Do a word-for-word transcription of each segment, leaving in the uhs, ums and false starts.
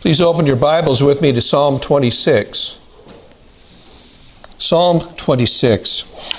Please open your Bibles with me to Psalm twenty-six. Psalm twenty-six.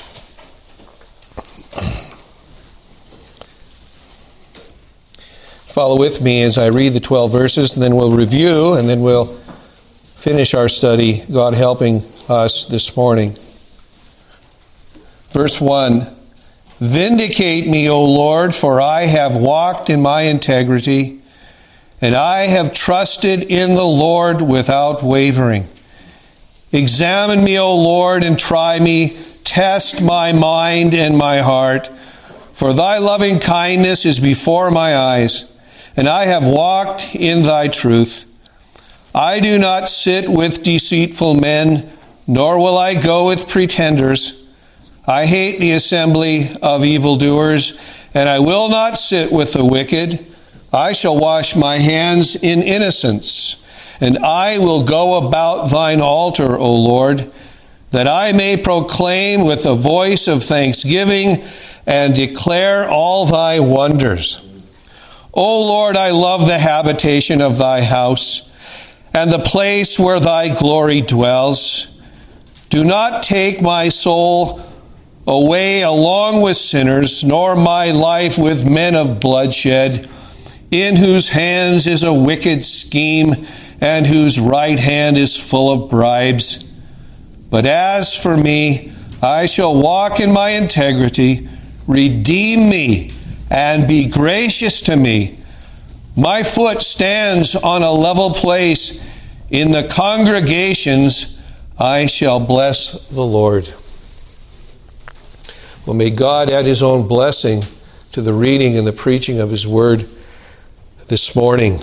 Follow with me as I read the twelve verses, and then we'll review, and then we'll finish our study, God helping us this morning. Verse one, Vindicate me, O Lord, for I have walked in my integrity, and I have trusted in the Lord without wavering. Examine me, O Lord, and try me. Test my mind and my heart. For thy loving kindness is before my eyes, and I have walked in thy truth. I do not sit with deceitful men, nor will I go with pretenders. I hate the assembly of evildoers, and I will not sit with the wicked. I shall wash my hands in innocence, and I will go about thine altar, O Lord, that I may proclaim with a voice of thanksgiving and declare all thy wonders. O Lord, I love the habitation of thy house, and the place where thy glory dwells. Do not take my soul away along with sinners, nor my life with men of bloodshed, in whose hands is a wicked scheme, and whose right hand is full of bribes. But as for me, I shall walk in my integrity. Redeem me, and be gracious to me. My foot stands on a level place. In the congregations I shall bless the Lord. Well, may God add His own blessing to the reading and the preaching of His Word this morning.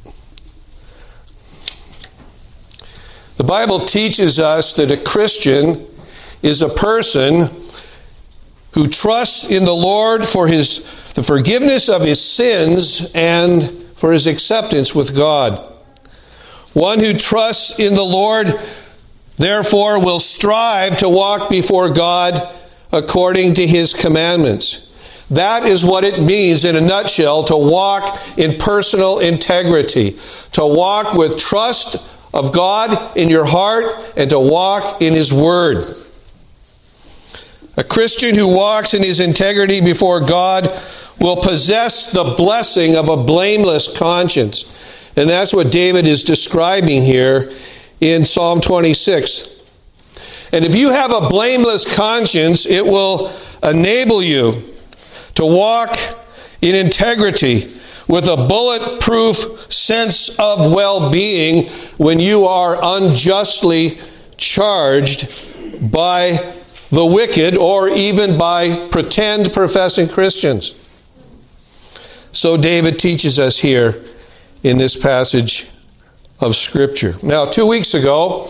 The Bible teaches us that a Christian is a person who trusts in the Lord for his the forgiveness of his sins and for his acceptance with God. One who trusts in the Lord, therefore, will strive to walk before God according to His commandments. That is what it means in a nutshell to walk in personal integrity, to walk with trust of God in your heart and to walk in His Word. A Christian who walks in his integrity before God will possess the blessing of a blameless conscience. And that's what David is describing here in Psalm twenty-six. And if you have a blameless conscience, it will enable you to walk in integrity with a bulletproof sense of well-being when you are unjustly charged by the wicked or even by pretend professing Christians. So David teaches us here in this passage of Scripture. Now, two weeks ago,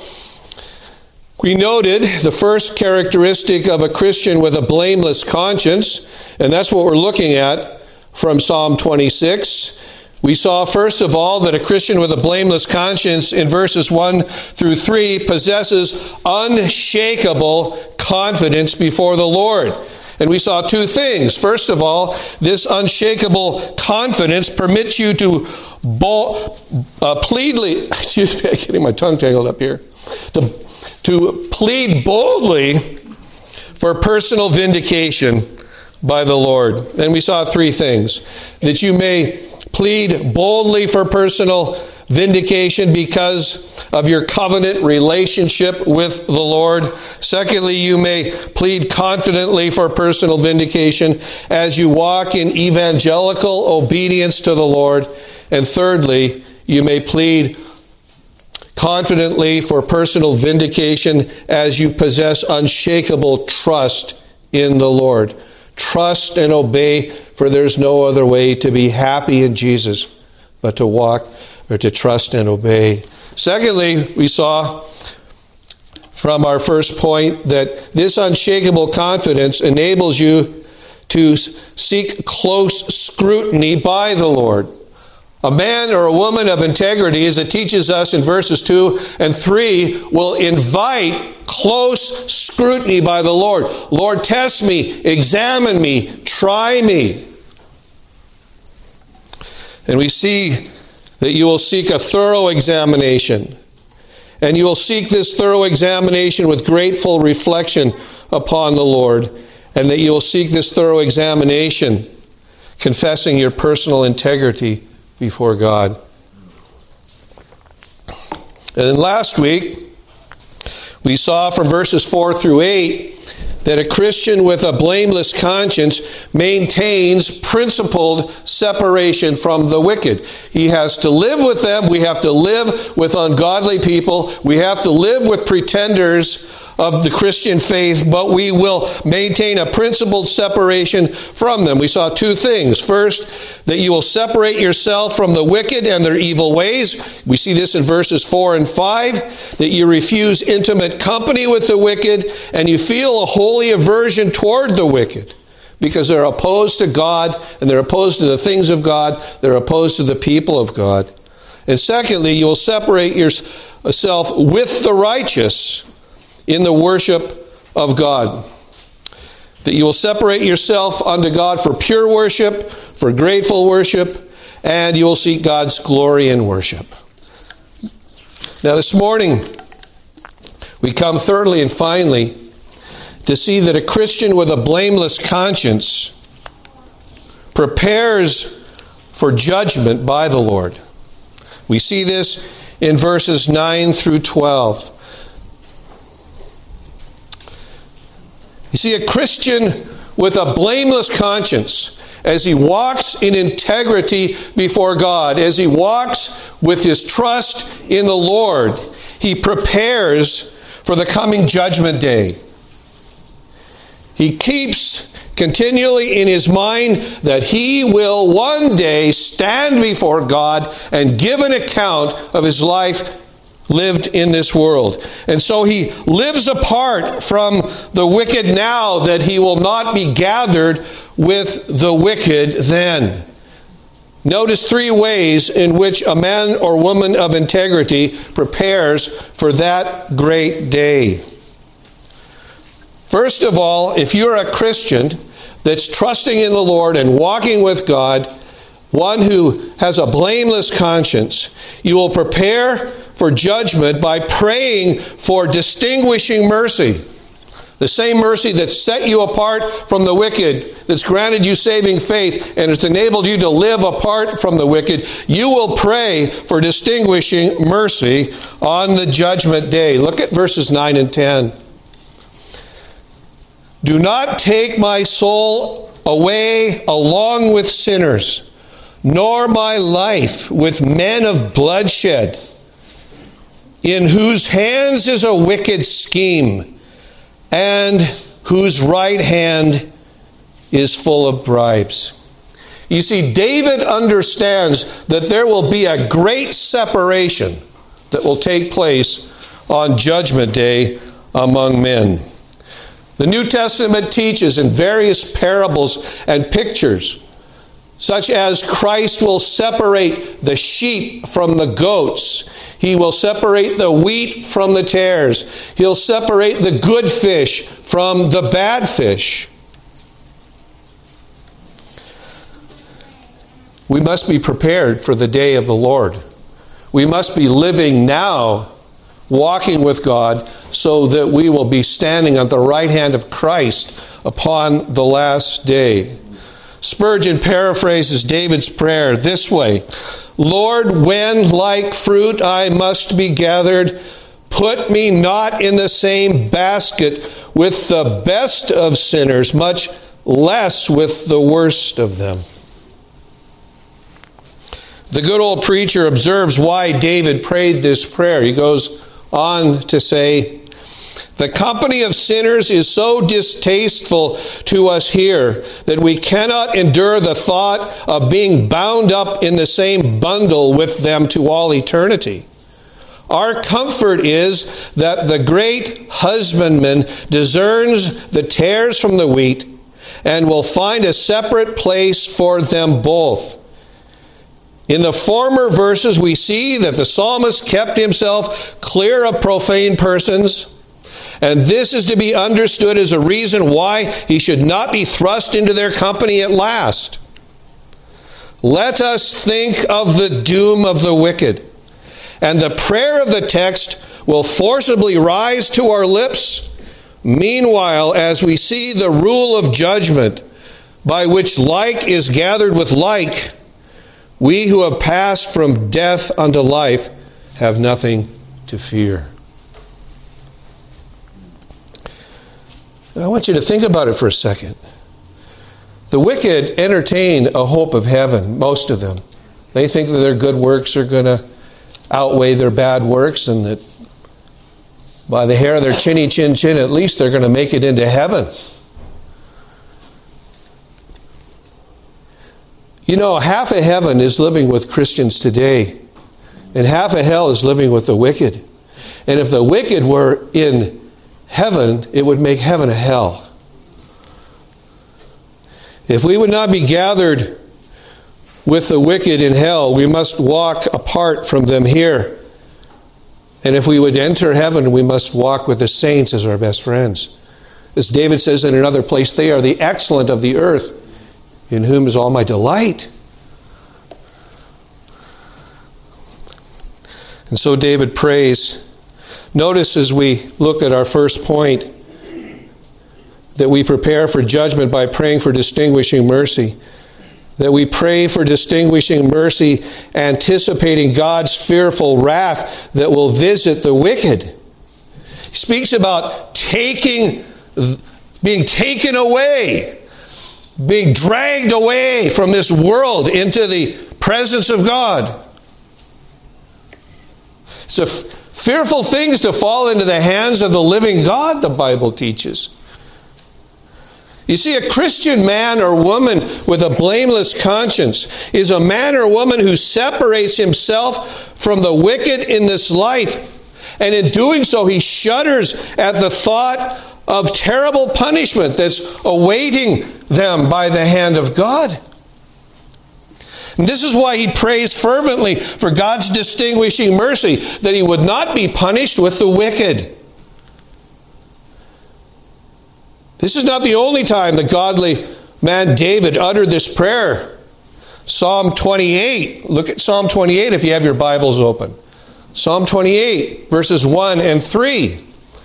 we noted the first characteristic of a Christian with a blameless conscience, and that's what we're looking at from Psalm twenty-six. We saw, first of all, that a Christian with a blameless conscience in verses one through three possesses unshakable confidence before the Lord. And we saw two things. First of all, this unshakable confidence permits you to bo- uh, pleadly, excuse me, I'm getting my tongue tangled up here, to to plead boldly for personal vindication by the Lord. And we saw three things. That you may plead boldly for personal vindication because of your covenant relationship with the Lord. Secondly, you may plead confidently for personal vindication as you walk in evangelical obedience to the Lord. And thirdly, you may plead confidently for personal vindication as you possess unshakable trust in the Lord. Trust and obey, for there's no other way to be happy in Jesus but to walk or to trust and obey. Secondly, we saw from our first point that this unshakable confidence enables you to seek close scrutiny by the Lord. A man or a woman of integrity, as it teaches us in verses two and three, will invite close scrutiny by the Lord. Lord, test me, examine me, try me. And we see that you will seek a thorough examination. And you will seek this thorough examination with grateful reflection upon the Lord. And that you will seek this thorough examination, confessing your personal integrity before God. And then last week, we saw from verses four through eight that a Christian with a blameless conscience maintains principled separation from the wicked. He has to live with them. We have to live with ungodly people. We have to live with pretenders of the Christian faith, but we will maintain a principled separation from them. We saw two things. First, that you will separate yourself from the wicked and their evil ways. We see this in verses four and five, that you refuse intimate company with the wicked, and you feel a holy aversion toward the wicked, because they're opposed to God, and they're opposed to the things of God, they're opposed to the people of God. And secondly, you will separate yourself with the righteous in the worship of God. That you will separate yourself unto God for pure worship, for grateful worship, and you will seek God's glory in worship. Now this morning, we come thirdly and finally to see that a Christian with a blameless conscience prepares for judgment by the Lord. We see this in verses nine through twelve. You see, a Christian with a blameless conscience, as he walks in integrity before God, as he walks with his trust in the Lord, he prepares for the coming judgment day. He keeps continually in his mind that he will one day stand before God and give an account of his life lived in this world. And so he lives apart from the wicked now, that he will not be gathered with the wicked then. Notice three ways in which a man or woman of integrity prepares for that great day. First of all, if you're a Christian that's trusting in the Lord and walking with God, one who has a blameless conscience, you will prepare for judgment by praying for distinguishing mercy. The same mercy that set you apart from the wicked, that's granted you saving faith, and has enabled you to live apart from the wicked, you will pray for distinguishing mercy on the judgment day. Look at verses nine and ten. Do not take my soul away along with sinners, nor my life with men of bloodshed, in whose hands is a wicked scheme, and whose right hand is full of bribes. You see, David understands that there will be a great separation that will take place on Judgment Day among men. The New Testament teaches in various parables and pictures, such as Christ will separate the sheep from the goats. He will separate the wheat from the tares. He'll separate the good fish from the bad fish. We must be prepared for the day of the Lord. We must be living now, walking with God, so that we will be standing at the right hand of Christ upon the last day. Spurgeon paraphrases David's prayer this way: Lord, when like fruit I must be gathered, put me not in the same basket with the best of sinners, much less with the worst of them. The good old preacher observes why David prayed this prayer. He goes on to say, the company of sinners is so distasteful to us here that we cannot endure the thought of being bound up in the same bundle with them to all eternity. Our comfort is that the great husbandman discerns the tares from the wheat and will find a separate place for them both. In the former verses, we see that the psalmist kept himself clear of profane persons, and this is to be understood as a reason why he should not be thrust into their company at last. let us think of the doom of the wicked. And the prayer of the text will forcibly rise to our lips. Meanwhile, as we see the rule of judgment, by which like is gathered with like, we who have passed from death unto life have nothing to fear. I want you to think about it for a second. The wicked entertain a hope of heaven, most of them. They think that their good works are going to outweigh their bad works, and that by the hair of their chinny chin chin, at least they're going to make it into heaven. You know, half of heaven is living with Christians today, and half of hell is living with the wicked. And if the wicked were in heaven, it would make heaven a hell. If we would not be gathered with the wicked in hell, we must walk apart from them here. And if we would enter heaven, we must walk with the saints as our best friends. As David says in another place, they are the excellent of the earth, in whom is all my delight. And so David prays. Notice as we look at our first point that we prepare for judgment by praying for distinguishing mercy. That we pray for distinguishing mercy, anticipating God's fearful wrath that will visit the wicked. He speaks about taking, being taken away, being dragged away from this world into the presence of God. It's a f- fearful things to fall into the hands of the living God, the Bible teaches. You see, a Christian man or woman with a blameless conscience is a man or woman who separates himself from the wicked in this life. And in doing so, he shudders at the thought of terrible punishment that's awaiting them by the hand of God. And this is why he prays fervently for God's distinguishing mercy, that he would not be punished with the wicked. This is not the only time the godly man David uttered this prayer. Psalm twenty-eight. Look at Psalm twenty-eight if you have your Bibles open. Psalm twenty-eight, verses one and three.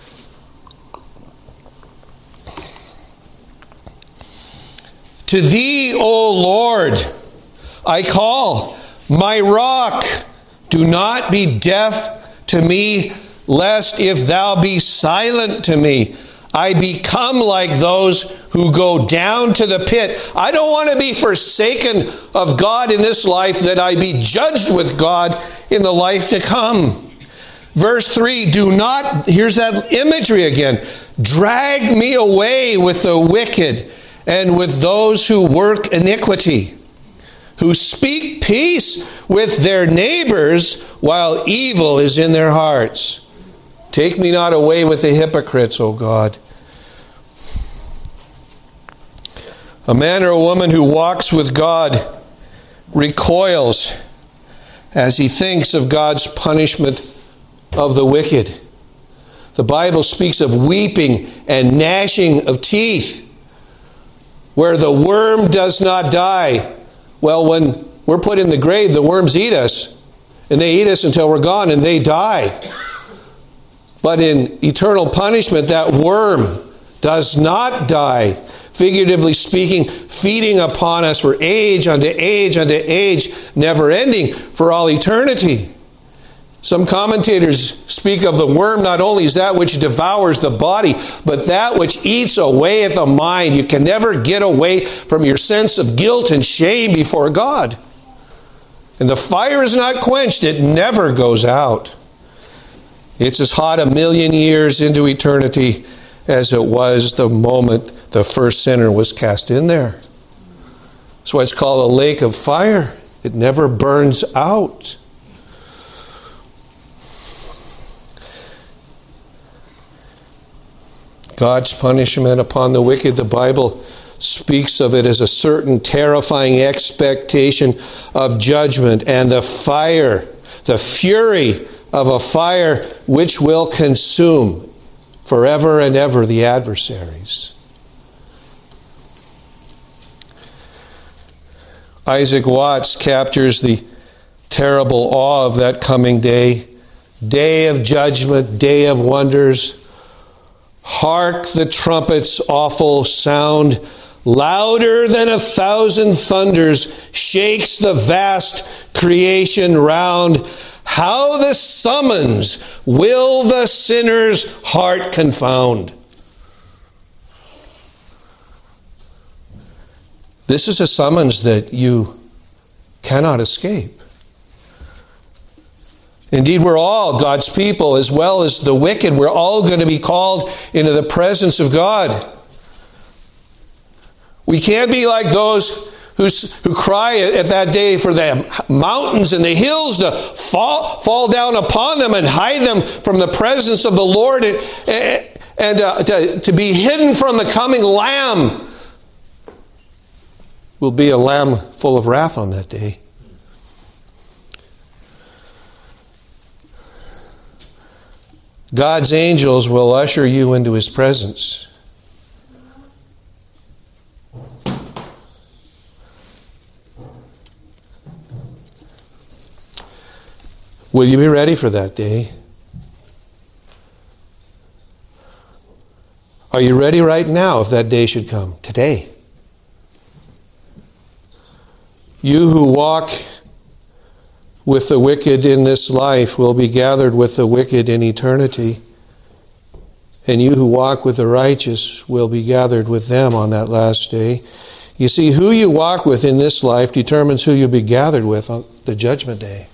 To thee, O Lord, I call, my rock. Do not be deaf to me, lest if thou be silent to me, I become like those who go down to the pit. I don't want to be forsaken of God in this life, that I be judged with God in the life to come. Verse three, do not, here's that imagery again, drag me away with the wicked and with those who work iniquity, who speak peace with their neighbors while evil is in their hearts. Take me not away with the hypocrites, O God. A man or a woman who walks with God recoils as he thinks of God's punishment of the wicked. The Bible speaks of weeping and gnashing of teeth, where the worm does not die. Well, when we're put in the grave, the worms eat us, and they eat us until we're gone, and they die. But in eternal punishment, that worm does not die. Figuratively speaking, feeding upon us for age unto age unto age, never ending for all eternity. Some commentators speak of the worm not only as that which devours the body, but that which eats away at the mind. You can never get away from your sense of guilt and shame before God. And the fire is not quenched. It never goes out. It's as hot a million years into eternity as it was the moment the first sinner was cast in there. That's why it's called a lake of fire. It never burns out. God's punishment upon the wicked, the Bible speaks of it as a certain terrifying expectation of judgment and the fire, the fury of a fire which will consume forever and ever the adversaries. Isaac Watts captures the terrible awe of that coming day. Day of judgment, day of wonders. Hark the trumpet's awful sound. Louder than a thousand thunders shakes the vast creation round. How the summons will the sinner's heart confound. This is a summons that you cannot escape. Indeed, we're all God's people, as well as the wicked. We're all going to be called into the presence of God. We can't be like those who, who cry at that day for the mountains and the hills to fall, fall down upon them and hide them from the presence of the Lord, and, and uh, to, to be hidden from the coming Lamb. Will be a lamb full of wrath on that day. God's angels will usher you into His presence. Will you be ready for that day? Are you ready right now if that day should come? Today. You who walk with the wicked in this life will be gathered with the wicked in eternity. And you who walk with the righteous will be gathered with them on that last day. You see, who you walk with in this life determines who you'll be gathered with on the judgment day.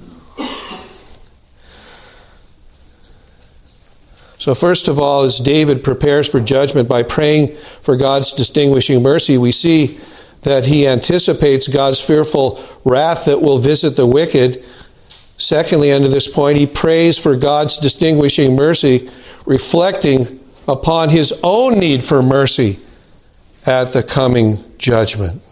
So first of all, as David prepares for judgment by praying for God's distinguishing mercy, we see that he anticipates God's fearful wrath that will visit the wicked. Secondly, under this point, he prays for God's distinguishing mercy, reflecting upon his own need for mercy at the coming judgment.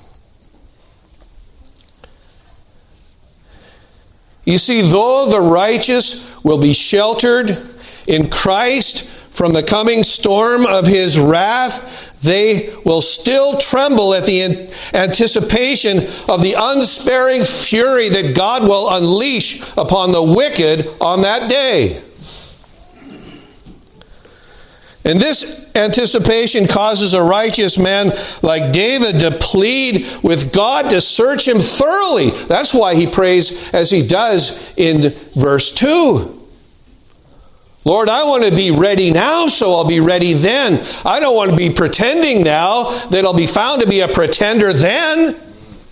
You see, though the righteous will be sheltered in Christ from the coming storm of His wrath, they will still tremble at the anticipation of the unsparing fury that God will unleash upon the wicked on that day. And this anticipation causes a righteous man like David to plead with God to search him thoroughly. That's why he prays as he does in verse two. Lord, I want to be ready now, so I'll be ready then. I don't want to be pretending now that I'll be found to be a pretender then.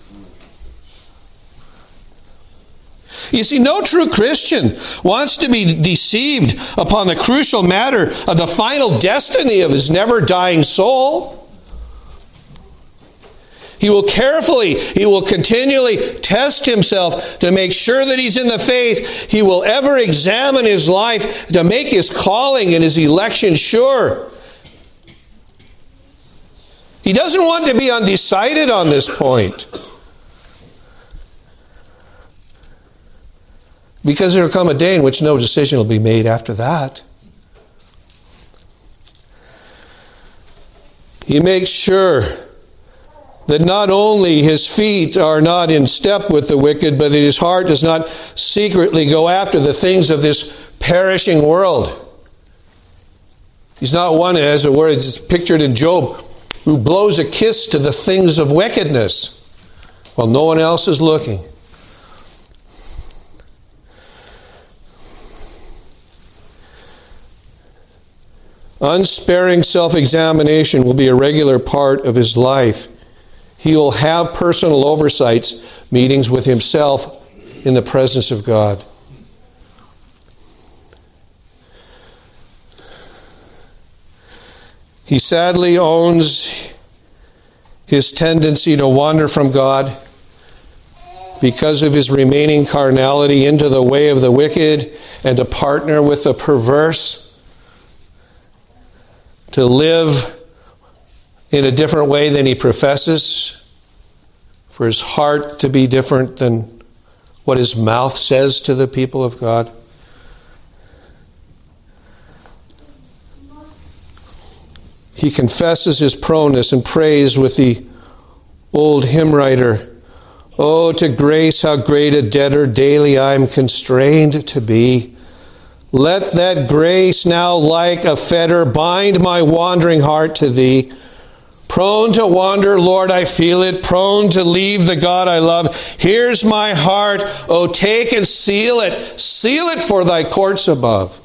You see, no true Christian wants to be deceived upon the crucial matter of the final destiny of his never-dying soul. He will carefully, he will continually test himself to make sure that he's in the faith. He will ever examine his life to make his calling and his election sure. He doesn't want to be undecided on this point. Because there will come a day in which no decision will be made after that. He makes sure that not only his feet are not in step with the wicked, but that his heart does not secretly go after the things of this perishing world. He's not one, as it were, it's pictured in Job, who blows a kiss to the things of wickedness while no one else is looking. Unsparing self-examination will be a regular part of his life. He will have personal oversights, meetings with himself in the presence of God. He sadly owns his tendency to wander from God because of his remaining carnality into the way of the wicked and to partner with the perverse, to live in a different way than he professes, for his heart to be different than what his mouth says to the people of God. He confesses his proneness and prays with the old hymn writer, Oh, to grace, how great a debtor daily I'm constrained to be. Let that grace now like a fetter bind my wandering heart to Thee. Prone to wander, Lord, I feel it. Prone to leave the God I love. Here's my heart. Oh, take and seal it. Seal it for Thy courts above.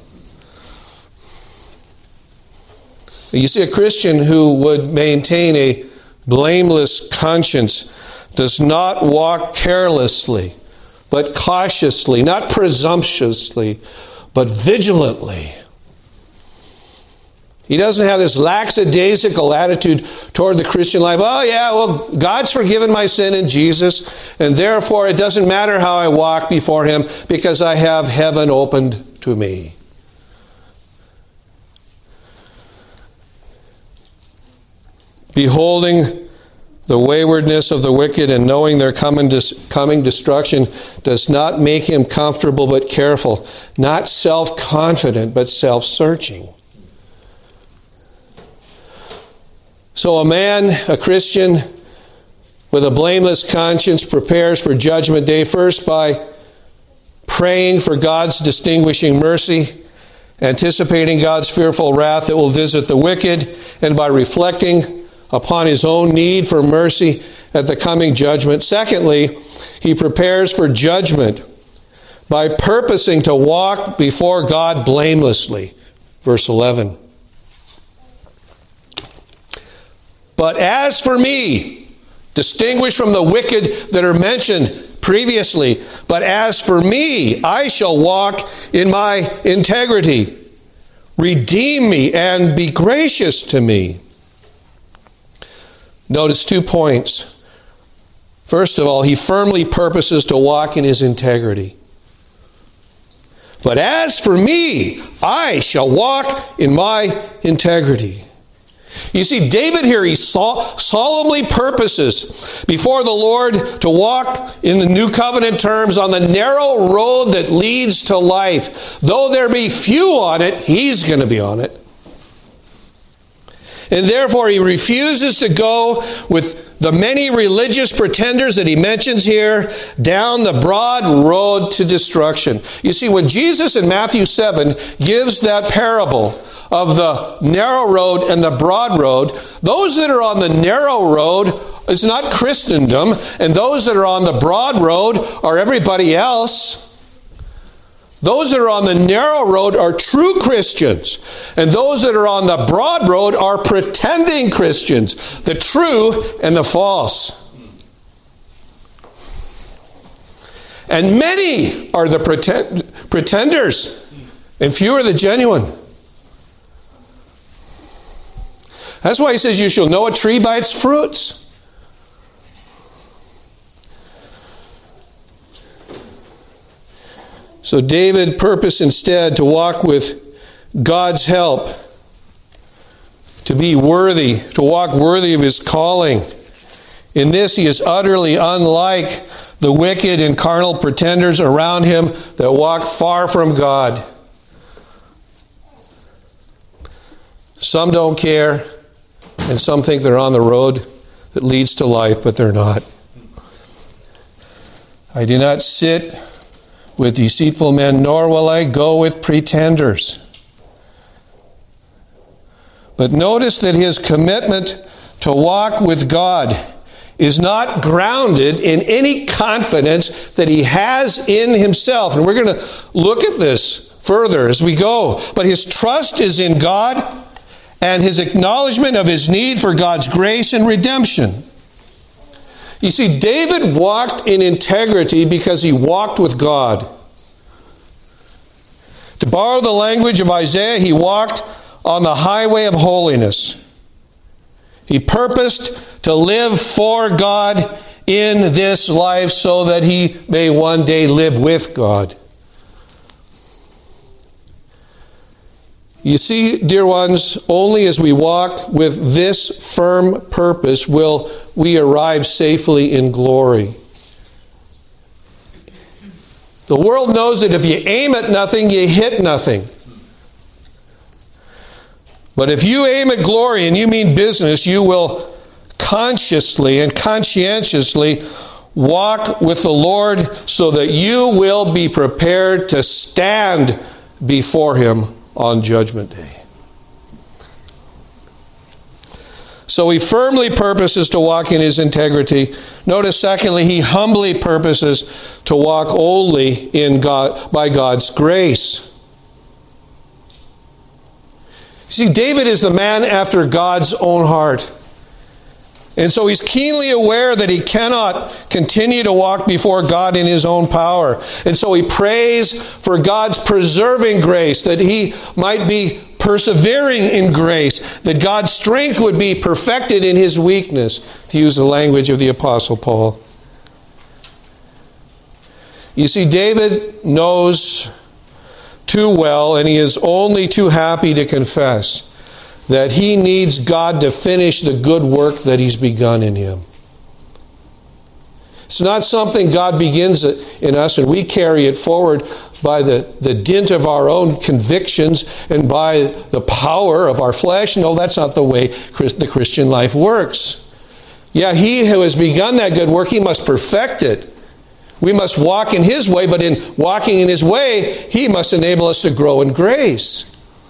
You see, a Christian who would maintain a blameless conscience does not walk carelessly, but cautiously, not presumptuously, but vigilantly. He doesn't have this lackadaisical attitude toward the Christian life. Oh yeah, well, God's forgiven my sin in Jesus, and therefore it doesn't matter how I walk before Him because I have heaven opened to me. Beholding the waywardness of the wicked and knowing their coming destruction does not make him comfortable but careful, not self-confident but self-searching. So a man, a Christian, with a blameless conscience prepares for Judgment Day first by praying for God's distinguishing mercy, anticipating God's fearful wrath that will visit the wicked, and by reflecting upon his own need for mercy at the coming judgment. Secondly, he prepares for judgment by purposing to walk before God blamelessly. Verse eleven. But as for me, distinguished from the wicked that are mentioned previously, but as for me, I shall walk in my integrity. Redeem me and be gracious to me. Notice two points. First of all, he firmly purposes to walk in his integrity. But as for me, I shall walk in my integrity. You see, David here, he sol- solemnly purposes before the Lord to walk in the new covenant terms on the narrow road that leads to life. Though there be few on it, he's going to be on it. And therefore he refuses to go with the many religious pretenders that he mentions here down the broad road to destruction. You see, when Jesus in Matthew seven gives that parable of the narrow road and the broad road, those that are on the narrow road is not Christendom, and those that are on the broad road are everybody else. Those that are on the narrow road are true Christians, and those that are on the broad road are pretending Christians, the true and the false. And many are the pretend- pretenders, and few are the genuine. That's why he says you shall know a tree by its fruits. So David purposed instead to walk with God's help, to be worthy, to walk worthy of his calling. In this he is utterly unlike the wicked and carnal pretenders around him that walk far from God. Some don't care, and some think they're on the road that leads to life, but they're not. I do not sit with deceitful men, nor will I go with pretenders. But notice that his commitment to walk with God is not grounded in any confidence that he has in himself. And we're going to look at this further as we go. But his trust is in God and his acknowledgement of his need for God's grace and redemption. You see, David walked in integrity because he walked with God. To borrow the language of Isaiah, he walked on the highway of holiness. He purposed to live for God in this life so that he may one day live with God. You see, dear ones, only as we walk with this firm purpose will we arrive safely in glory. The world knows that if you aim at nothing, you hit nothing. But if you aim at glory and you mean business, you will consciously and conscientiously walk with the Lord so that you will be prepared to stand before Him on Judgment Day. So he firmly purposes to walk in his integrity. Notice, secondly, he humbly purposes to walk only in God, by God's grace. See, David is the man after God's own heart. And so he's keenly aware that he cannot continue to walk before God in his own power. And so he prays for God's preserving grace, that he might be persevering in grace, that God's strength would be perfected in his weakness, to use the language of the Apostle Paul. You see, David knows too well, and he is only too happy to confess, that he needs God to finish the good work that He's begun in him. It's not something God begins in us and we carry it forward by the, the dint of our own convictions and by the power of our flesh. No, that's not the way the Christian life works. Yeah, He who has begun that good work, He must perfect it. We must walk in His way, but in walking in His way, He must enable us to grow in grace.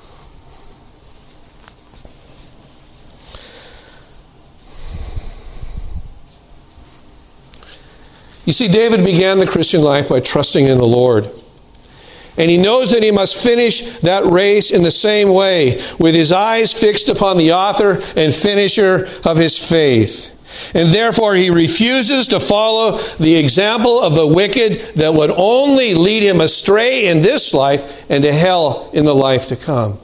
You see, David began the Christian life by trusting in the Lord. And he knows that he must finish that race in the same way, with his eyes fixed upon the author and finisher of his faith. And therefore he refuses to follow the example of the wicked that would only lead him astray in this life and to hell in the life to come.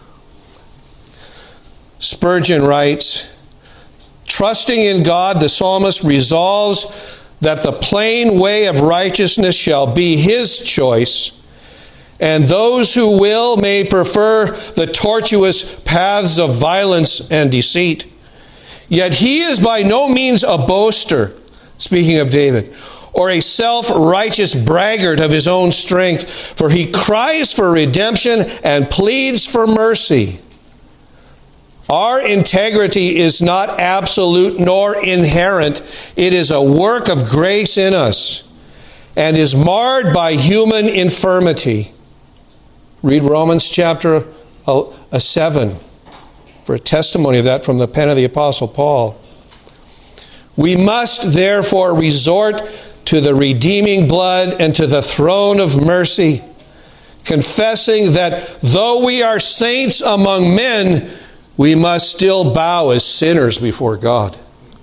Spurgeon writes, "Trusting in God, the psalmist resolves that the plain way of righteousness shall be his choice, and those who will may prefer the tortuous paths of violence and deceit. Yet he is by no means a boaster," speaking of David, "or a self-righteous braggart of his own strength, for he cries for redemption and pleads for mercy." Our integrity is not absolute nor inherent. It is a work of grace in us and is marred by human infirmity. Read Romans chapter seven for a testimony of that from the pen of the Apostle Paul. We must therefore resort to the redeeming blood and to the throne of mercy, confessing that though we are saints among men, we must still bow as sinners before God.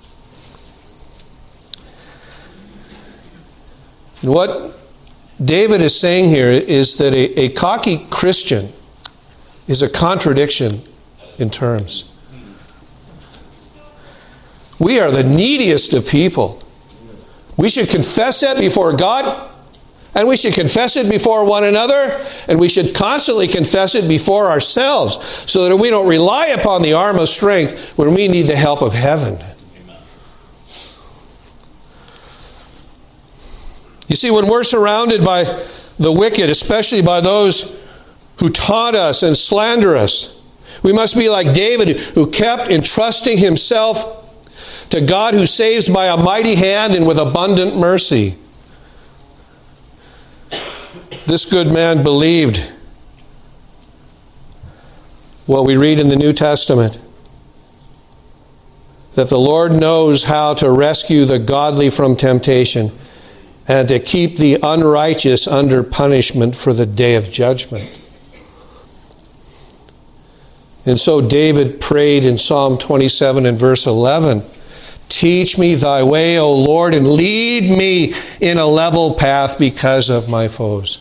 And what David is saying here is that a, a cocky Christian is a contradiction in terms. We are the neediest of people. We should confess that before God, and we should confess it before one another, and we should constantly confess it before ourselves, so that we don't rely upon the arm of strength when we need the help of heaven. Amen. You see, when we're surrounded by the wicked, especially by those who taunt us and slander us, we must be like David, who kept entrusting himself to God, who saves by a mighty hand and with abundant mercy. This good man believed what we read in the New Testament, that the Lord knows how to rescue the godly from temptation and to keep the unrighteous under punishment for the day of judgment. And so David prayed in Psalm twenty-seven and verse eleven, "Teach me thy way, O Lord, and lead me in a level path because of my foes."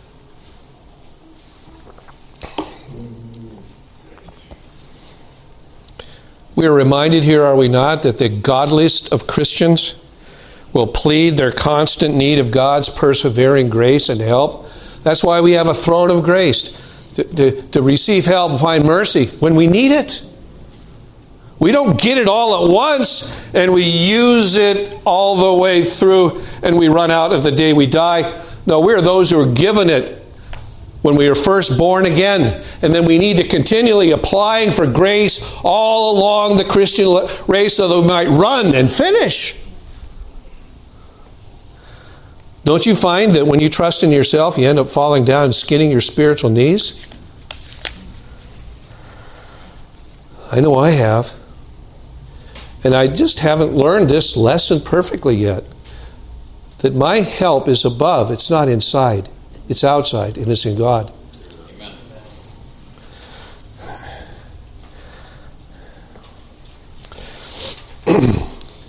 We are reminded here, are we not, that the godliest of Christians will plead their constant need of God's persevering grace and help. That's why we have a throne of grace, to, to, to receive help and find mercy when we need it. We don't get it all at once and we use it all the way through and we run out of the day we die. No, we're those who are given it when we are first born again. And then we need to continually applying for grace all along the Christian race so that we might run and finish. Don't you find that when you trust in yourself, you end up falling down and skinning your spiritual knees? I know I have. And I just haven't learned this lesson perfectly yet. That my help is above. It's not inside. It's outside, and it's in God. Amen.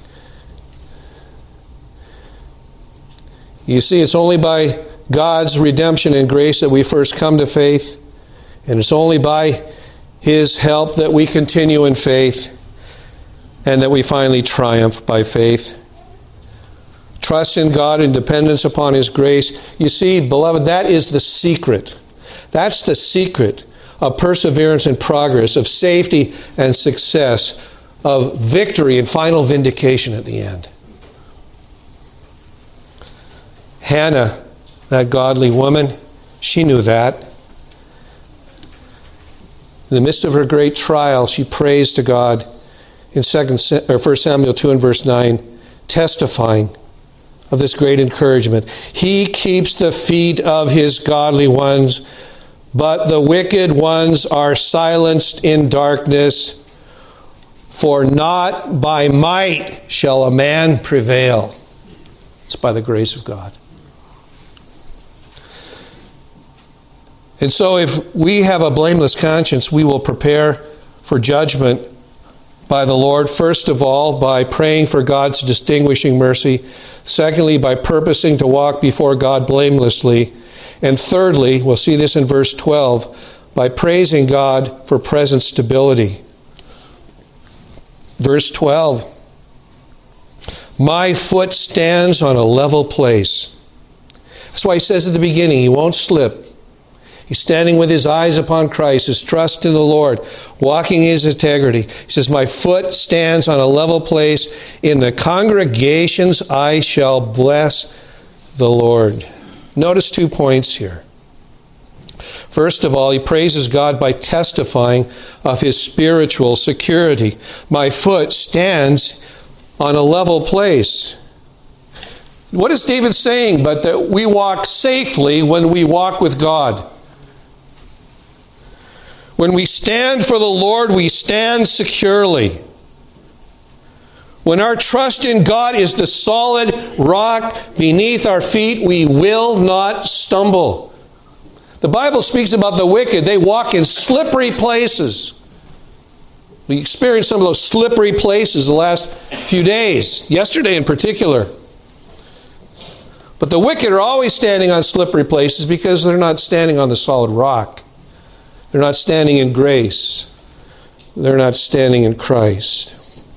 You see, it's only by God's redemption and grace that we first come to faith. And it's only by His help that we continue in faith. And that we finally triumph by faith. Trust in God and dependence upon His grace. You see, beloved, that is the secret. That's the secret of perseverance and progress, of safety and success, of victory and final vindication at the end. Hannah, that godly woman, she knew that. In the midst of her great trial, she prays to God in second or First Samuel two and verse nine, testifying of this great encouragement. He keeps the feet of His godly ones, but the wicked ones are silenced in darkness. For not by might shall a man prevail. It's by the grace of God. And so if we have a blameless conscience, we will prepare for judgment by the Lord, first of all, by praying for God's distinguishing mercy. Secondly, by purposing to walk before God blamelessly. And thirdly, we'll see this in verse twelve, by praising God for present stability. Verse twelve, my foot stands on a level place. That's why he says at the beginning, he won't slip. He's standing with his eyes upon Christ, his trust in the Lord, walking in his integrity. He says, my foot stands on a level place. In the congregations I shall bless the Lord. Notice two points here. First of all, he praises God by testifying of his spiritual security. My foot stands on a level place. What is David saying? But that we walk safely when we walk with God. When we stand for the Lord, we stand securely. When our trust in God is the solid rock beneath our feet, we will not stumble. The Bible speaks about the wicked. They walk in slippery places. We experienced some of those slippery places the last few days, yesterday in particular. But the wicked are always standing on slippery places because they're not standing on the solid rock. They're not standing in grace. They're not standing in Christ.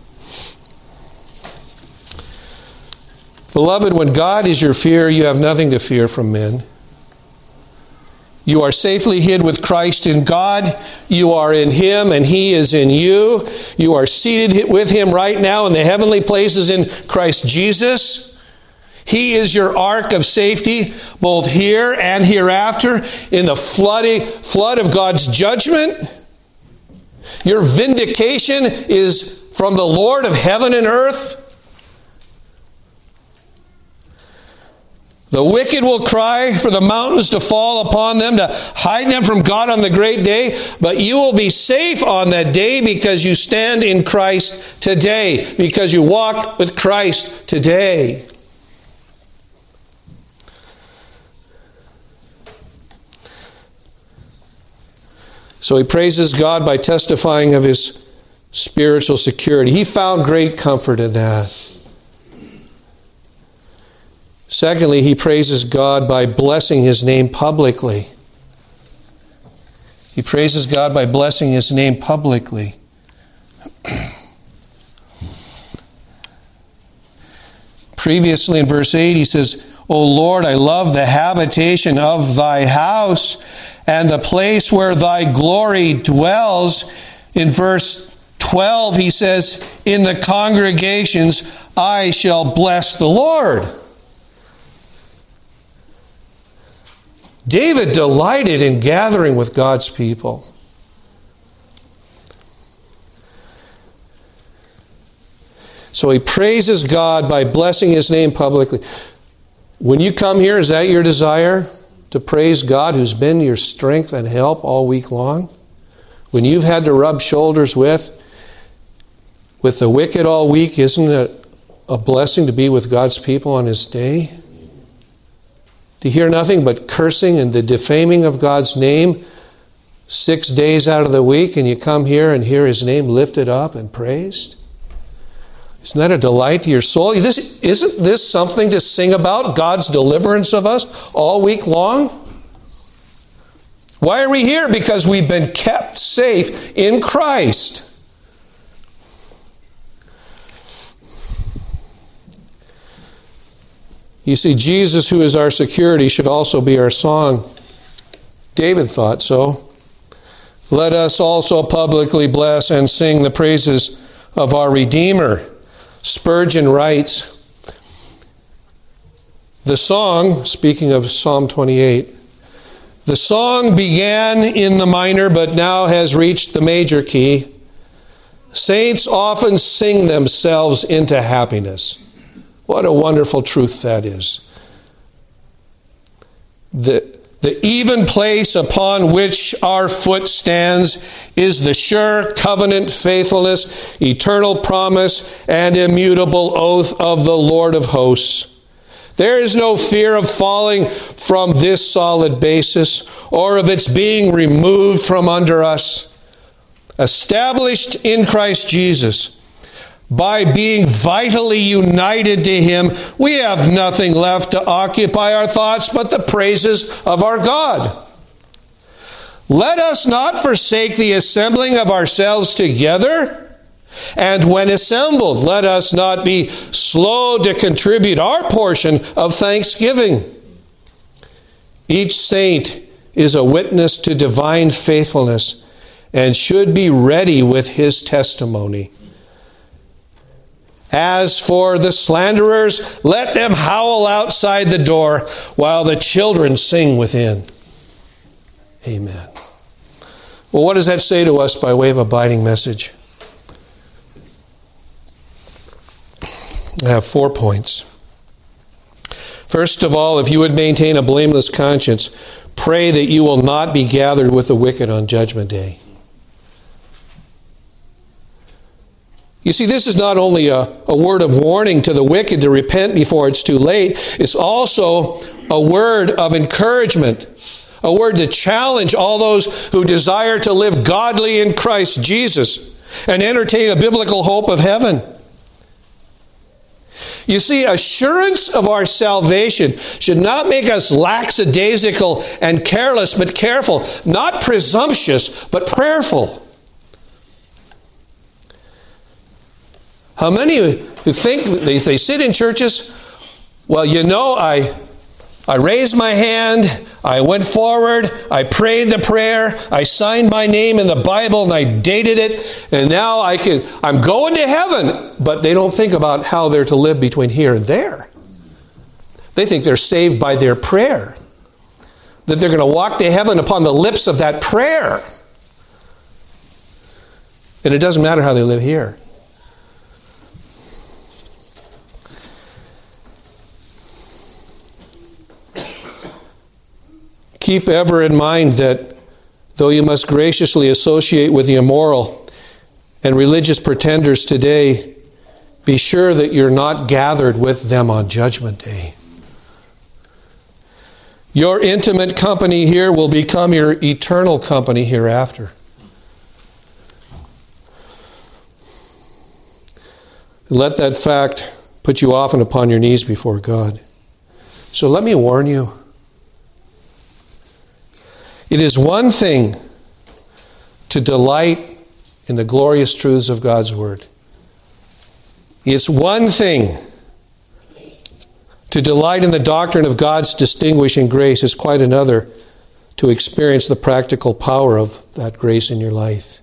Beloved, when God is your fear, you have nothing to fear from men. You are safely hid with Christ in God. You are in Him and He is in you. You are seated with Him right now in the heavenly places in Christ Jesus. He is your ark of safety, both here and hereafter, in the flooding flood of God's judgment. Your vindication is from the Lord of heaven and earth. The wicked will cry for the mountains to fall upon them, to hide them from God on the great day. But you will be safe on that day because you stand in Christ today, because you walk with Christ today. So he praises God by testifying of his spiritual security. He found great comfort in that. Secondly, he praises God by blessing His name publicly. He praises God by blessing His name publicly. Previously in verse eight, he says, O Lord, I love the habitation of Thy house and the place where Thy glory dwells. In verse twelve, he says, in the congregations I shall bless the Lord. David delighted in gathering with God's people. So he praises God by blessing His name publicly. When you come here, is that your desire? To praise God who's been your strength and help all week long? When you've had to rub shoulders with, with the wicked all week, isn't it a blessing to be with God's people on His day? To hear nothing but cursing and the defaming of God's name six days out of the week, and you come here and hear His name lifted up and praised? Isn't that a delight to your soul? This, isn't this something to sing about, God's deliverance of us all week long? Why are we here? Because we've been kept safe in Christ. You see, Jesus, who is our security, should also be our song. David thought so. Let us also publicly bless and sing the praises of our Redeemer. Spurgeon writes, the song, speaking of Psalm twenty-eight, the song began in the minor but now has reached the major key. Saints often sing themselves into happiness. What a wonderful truth that is. The The even place upon which our foot stands is the sure covenant faithfulness, eternal promise, and immutable oath of the Lord of hosts. There is no fear of falling from this solid basis or of its being removed from under us. Established in Christ Jesus, by being vitally united to Him, we have nothing left to occupy our thoughts but the praises of our God. Let us not forsake the assembling of ourselves together, and when assembled, let us not be slow to contribute our portion of thanksgiving. Each saint is a witness to divine faithfulness and should be ready with his testimony. As for the slanderers, let them howl outside the door while the children sing within. Amen. Well, what does that say to us by way of abiding message? I have four points. First of all, if you would maintain a blameless conscience, pray that you will not be gathered with the wicked on Judgment Day. You see, this is not only a, a word of warning to the wicked to repent before it's too late. It's also a word of encouragement, a word to challenge all those who desire to live godly in Christ Jesus and entertain a biblical hope of heaven. You see, assurance of our salvation should not make us lackadaisical and careless, but careful, not presumptuous, but prayerful. How many who think, they, they sit in churches, well, you know, I I raised my hand, I went forward, I prayed the prayer, I signed my name in the Bible and I dated it, and now I can, I'm going to heaven. But they don't think about how they're to live between here and there. They think they're saved by their prayer, that they're going to walk to heaven upon the lips of that prayer. And it doesn't matter how they live here. Keep ever in mind that though you must graciously associate with the immoral and religious pretenders today, be sure that you're not gathered with them on Judgment Day. Your intimate company here will become your eternal company hereafter. Let that fact put you often upon your knees before God. So let me warn you. It is one thing to delight in the glorious truths of God's Word. It's one thing to delight in the doctrine of God's distinguishing grace. It's quite another to experience the practical power of that grace in your life.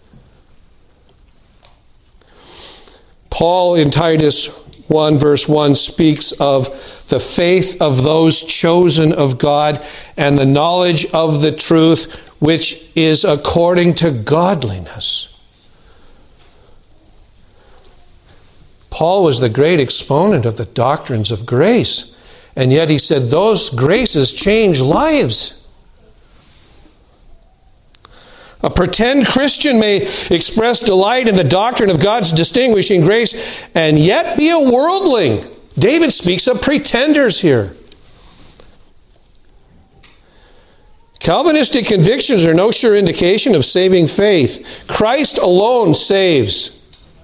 Paul in Titus one verse one speaks of the faith of those chosen of God and the knowledge of the truth which is according to godliness. Paul was the great exponent of the doctrines of grace And yet he said those graces change lives. A pretend Christian may express delight in the doctrine of God's distinguishing grace and yet be a worldling. David speaks of pretenders here. Calvinistic convictions are no sure indication of saving faith. Christ alone saves.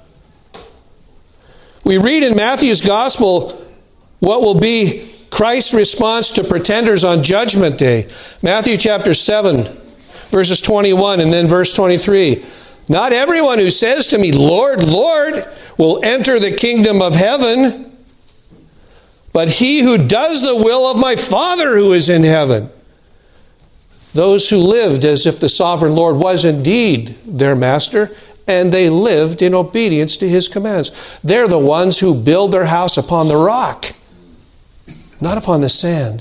We read in Matthew's Gospel what will be Christ's response to pretenders on Judgment Day. Matthew chapter seven, verses twenty-one and then verse twenty-three. Not everyone who says to me, Lord, Lord, will enter the kingdom of heaven, but he who does the will of my Father who is in heaven. Those who lived as if the sovereign Lord was indeed their master, and they lived in obedience to his commands. They're the ones who build their house upon the rock, not upon the sand.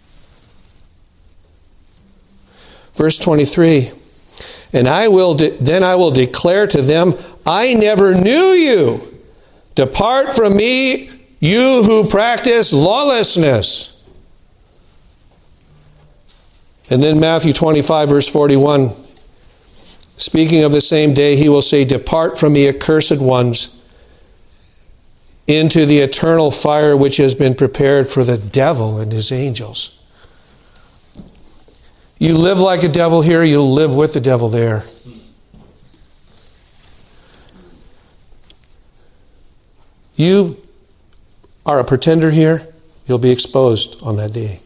Verse twenty-three, and I will de- then I will declare to them, I never knew you. Depart from me, you who practice lawlessness. And then Matthew twenty-five, verse forty-one, speaking of the same day, he will say, depart from me, accursed ones, into the eternal fire which has been prepared for the devil and his angels. You live like a devil here, you'll live with the devil there. You are a pretender here, you'll be exposed on that day.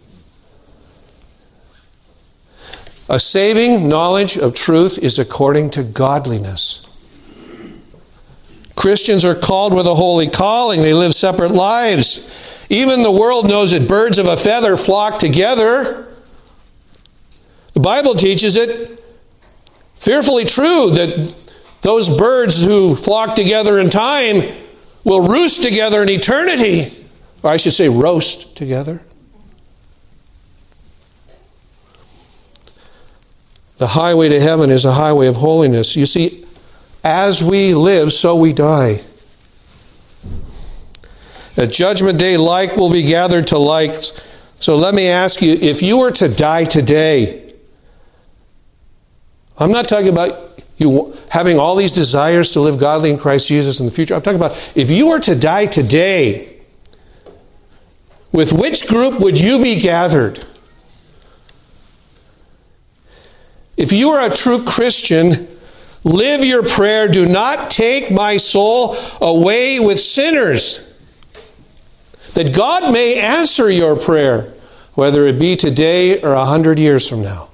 A saving knowledge of truth is according to godliness. Christians are called with a holy calling. They live separate lives. Even the world knows that birds of a feather flock together. The Bible teaches it fearfully true that those birds who flock together in time will roost together in eternity. Or I should say roast together. The highway to heaven is a highway of holiness. You see, as we live, so we die. At Judgment Day, like will be gathered to like. So let me ask you, if you were to die today, I'm not talking about you having all these desires to live godly in Christ Jesus in the future. I'm talking about if you were to die today, with which group would you be gathered? If you are a true Christian, live your prayer, do not take my soul away with sinners, that God may answer your prayer, whether it be today or a hundred years from now.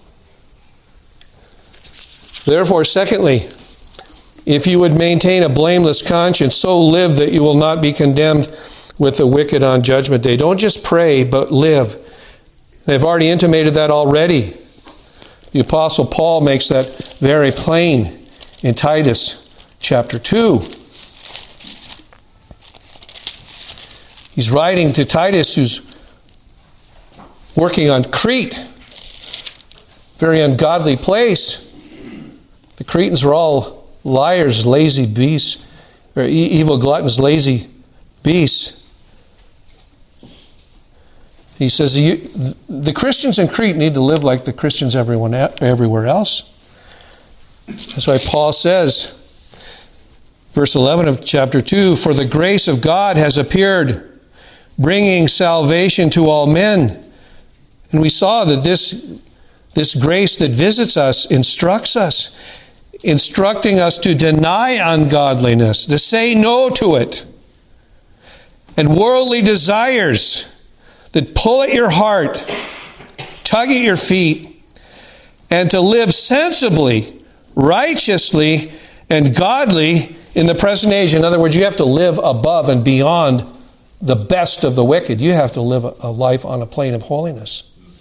Therefore, secondly, if you would maintain a blameless conscience, so live that you will not be condemned with the wicked on Judgment Day. Don't just pray, but live. I've already intimated that already. The Apostle Paul makes that very plain in Titus chapter two. He's writing to Titus, who's working on Crete, very ungodly place. The Cretans were all liars, lazy beasts, or evil gluttons, lazy beasts. He says the Christians in Crete need to live like the Christians everyone everywhere else. That's why Paul says, verse eleven of chapter two, for the grace of God has appeared, bringing salvation to all men. And we saw that this, this grace that visits us instructs us, instructing us to deny ungodliness, to say no to it, and worldly desires that pull at your heart, tug at your feet, and to live sensibly, righteously, and godly in the present age. In other words, you have to live above and beyond the best of the wicked. You have to live a life on a plane of holiness.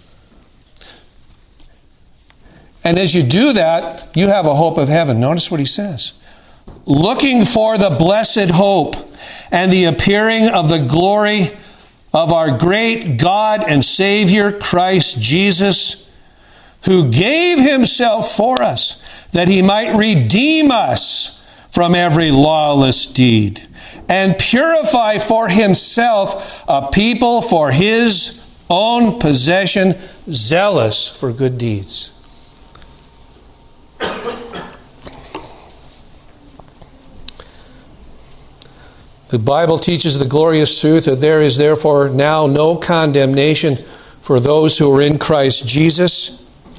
And as you do that, you have a hope of heaven. Notice what he says. Looking for the blessed hope and the appearing of the glory of our great God and Savior, Christ Jesus, who gave himself for us, that he might redeem us from every lawless deed, and purify for himself a people for his own possession, zealous for good deeds. The Bible teaches the glorious truth that there is therefore now no condemnation for those who are in Christ Jesus.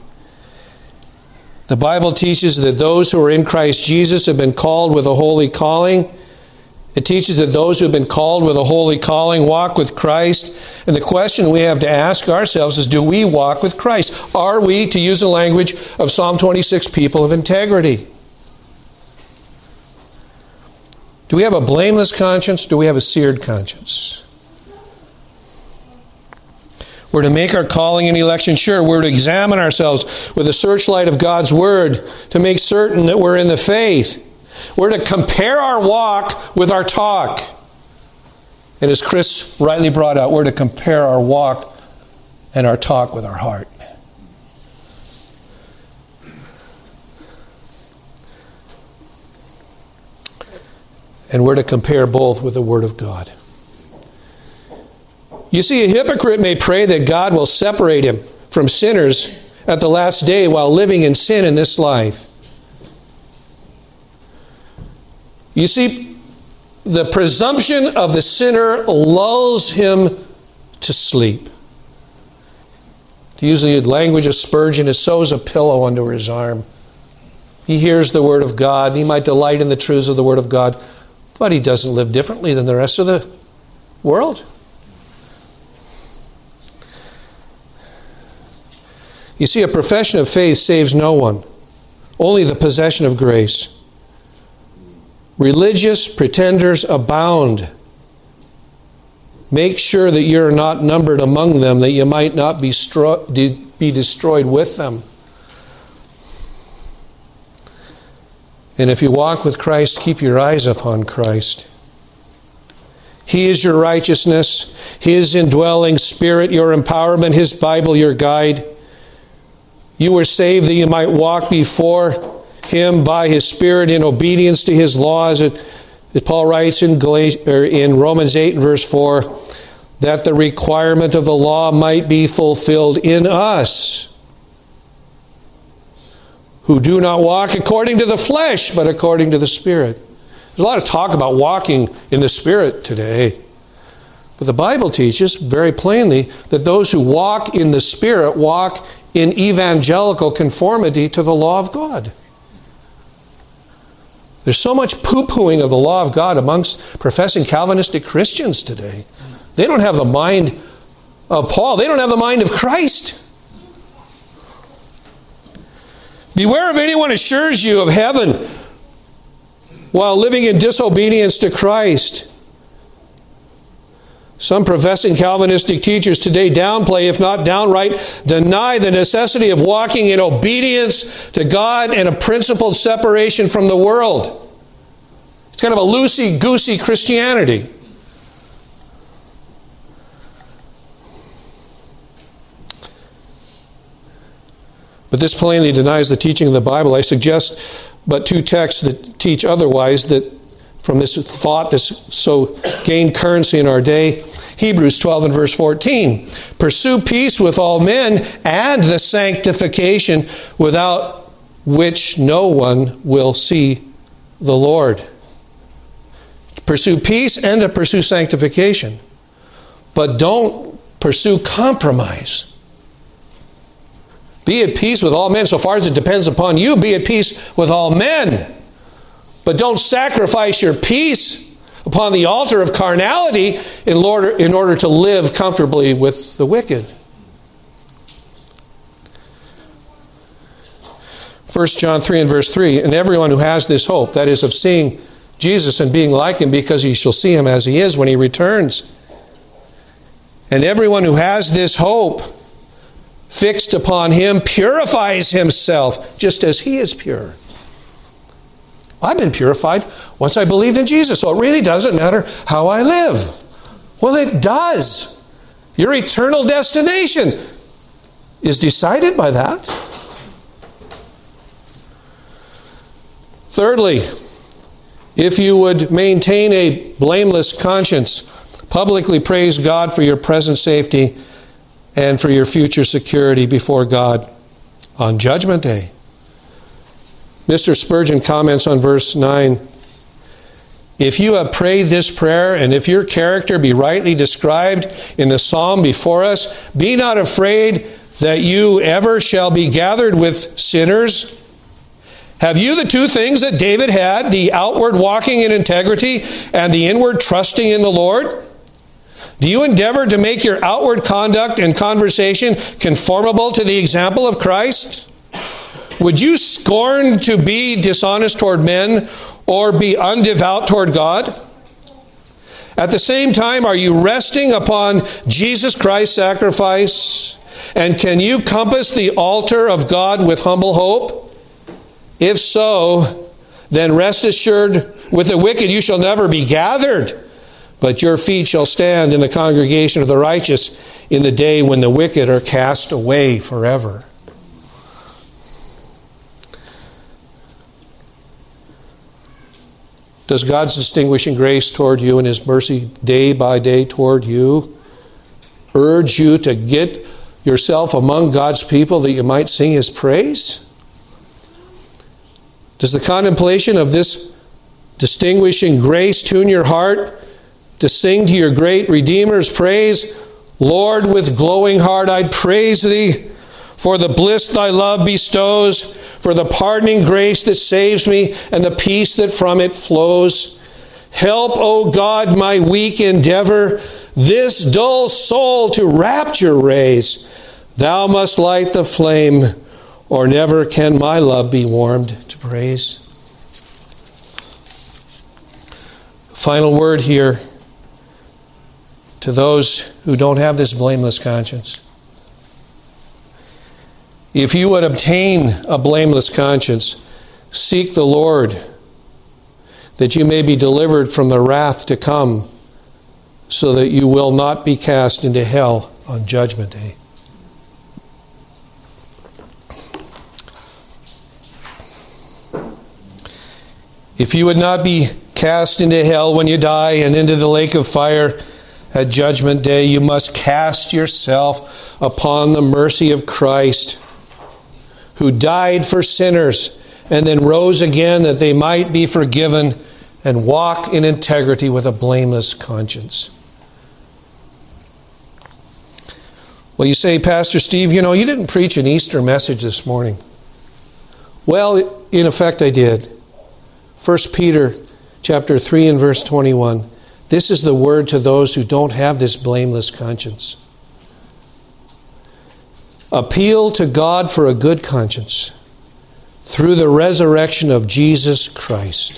The Bible teaches that those who are in Christ Jesus have been called with a holy calling. It teaches that those who have been called with a holy calling walk with Christ. And the question we have to ask ourselves is, do we walk with Christ? Are we, to use the language of Psalm twenty-six, people of integrity? Do we have a blameless conscience? Do we have a seared conscience? We're to make our calling and election sure. We're to examine ourselves with the searchlight of God's Word to make certain that we're in the faith. We're to compare our walk with our talk. And as Chris rightly brought out, we're to compare our walk and our talk with our heart. And we're to compare both with the Word of God. You see, a hypocrite may pray that God will separate him from sinners at the last day while living in sin in this life. You see, the presumption of the sinner lulls him to sleep. To use the language of Spurgeon, it sews a pillow under his arm. He hears the Word of God. He might delight in the truths of the Word of God, but he doesn't live differently than the rest of the world. You see, a profession of faith saves no one, only the possession of grace. Religious pretenders abound. Make sure that you're not numbered among them, that you might not be, stro- be destroyed with them. And if you walk with Christ, keep your eyes upon Christ. He is your righteousness, His indwelling Spirit, your empowerment, His Bible, your guide. You were saved that you might walk before Him by His Spirit in obedience to His laws. As Paul writes in, Gal- or in Romans eight and verse four, that the requirement of the law might be fulfilled in us, who do not walk according to the flesh, but according to the Spirit. There's a lot of talk about walking in the Spirit today. But the Bible teaches very plainly that those who walk in the Spirit walk in evangelical conformity to the law of God. There's so much poo-pooing of the law of God amongst professing Calvinistic Christians today. They don't have the mind of Paul. They don't have the mind of Christ. Beware of anyone who assures you of heaven while living in disobedience to Christ. Some professing Calvinistic teachers today downplay, if not downright deny, the necessity of walking in obedience to God and a principled separation from the world. It's kind of a loosey-goosey Christianity. But this plainly denies the teaching of the Bible. I suggest but two texts that teach otherwise, that from this thought that's so gained currency in our day. Hebrews twelve and verse fourteen. Pursue peace with all men and the sanctification without which no one will see the Lord. Pursue peace and to pursue sanctification. But don't pursue compromise. Be at peace with all men. So far as it depends upon you, be at peace with all men. But don't sacrifice your peace upon the altar of carnality in order, in order to live comfortably with the wicked. First John three and verse three, and everyone who has this hope, that is of seeing Jesus and being like Him, because he shall see Him as He is when He returns. And everyone who has this hope fixed upon Him purifies himself just as He is pure. I've been purified once I believed in Jesus, so it really doesn't matter how I live. Well, it does. Your eternal destination is decided by that. Thirdly, If you would maintain a blameless conscience, publicly praise God for your present safety and for your future security before God on Judgment Day. Mister Spurgeon comments on verse nine. If you have prayed this prayer, and if your character be rightly described in the psalm before us, be not afraid that you ever shall be gathered with sinners. Have you the two things that David had, the outward walking in integrity and the inward trusting in the Lord? Do you endeavor to make your outward conduct and conversation conformable to the example of Christ? Would you scorn to be dishonest toward men or be undevout toward God? At the same time, are you resting upon Jesus Christ's sacrifice? And can you compass the altar of God with humble hope? If so, then rest assured, with the wicked you shall never be gathered, but your feet shall stand in the congregation of the righteous in the day when the wicked are cast away forever. Does God's distinguishing grace toward you and His mercy day by day toward you urge you to get yourself among God's people that you might sing His praise? Does the contemplation of this distinguishing grace tune your heart to sing to your great Redeemer's praise? Lord, with glowing heart I praise Thee for the bliss Thy love bestows, for the pardoning grace that saves me and the peace that from it flows. Help, O God, my weak endeavor, this dull soul to rapture raise. Thou must light the flame, or never can my love be warmed to praise. Final word here to those who don't have this blameless conscience. If you would obtain a blameless conscience, seek the Lord, that you may be delivered from the wrath to come, so that you will not be cast into hell on Judgment Day. If you would not be cast into hell when you die and into the lake of fire at Judgment Day, you must cast yourself upon the mercy of Christ, who died for sinners and then rose again that they might be forgiven and walk in integrity with a blameless conscience. Well, you say, Pastor Steve, you know, you didn't preach an Easter message this morning. Well, in effect, I did. First Peter chapter three and verse twenty-one. This is the word to those who don't have this blameless conscience. Appeal to God for a good conscience through the resurrection of Jesus Christ.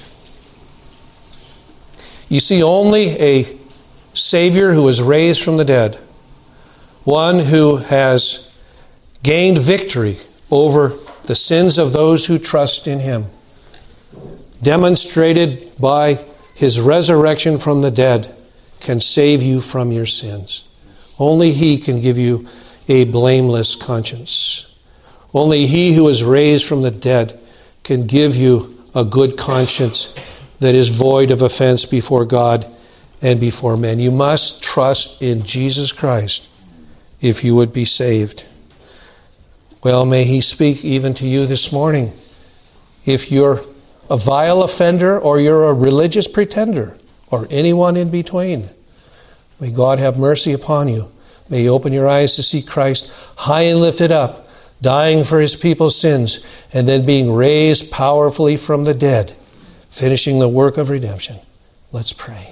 You see, only a Savior who was raised from the dead, one who has gained victory over the sins of those who trust in Him, demonstrated by His resurrection from the dead, can save you from your sins. Only He can give you a blameless conscience. Only He who is raised from the dead can give you a good conscience that is void of offense before God and before men. You must trust in Jesus Christ if you would be saved. Well, may He speak even to you this morning. If you're a vile offender or you're a religious pretender or anyone in between, may God have mercy upon you. May He open your eyes to see Christ high and lifted up, dying for His people's sins, and then being raised powerfully from the dead, finishing the work of redemption. Let's pray.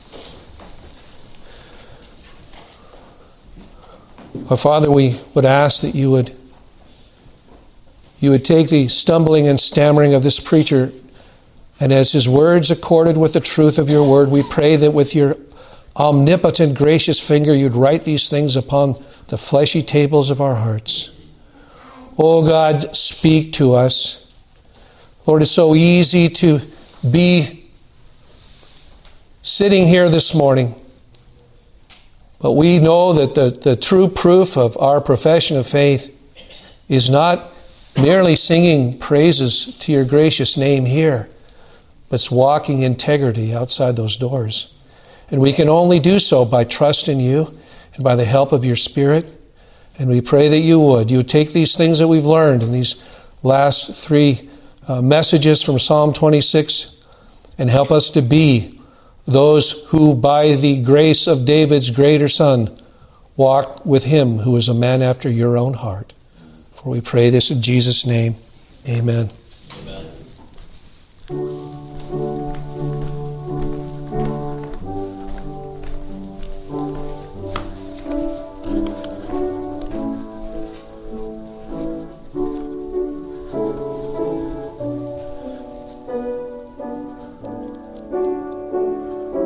Our Father, we would ask that you would you would take the stumbling and stammering of this preacher, and as his words accorded with the truth of your word, we pray that with your omnipotent, gracious finger, you'd write these things upon the fleshy tables of our hearts. Oh God, speak to us. Lord, it's so easy to be sitting here this morning, but we know that the, the true proof of our profession of faith is not merely singing praises to your gracious name here, but it's walking integrity outside those doors. And we can only do so by trusting you and by the help of your Spirit. And we pray that you would. You would take these things that we've learned in these last three uh, messages from Psalm twenty-six and help us to be those who, by the grace of David's greater son, walk with him who is a man after your own heart. For we pray this in Jesus' name. Amen.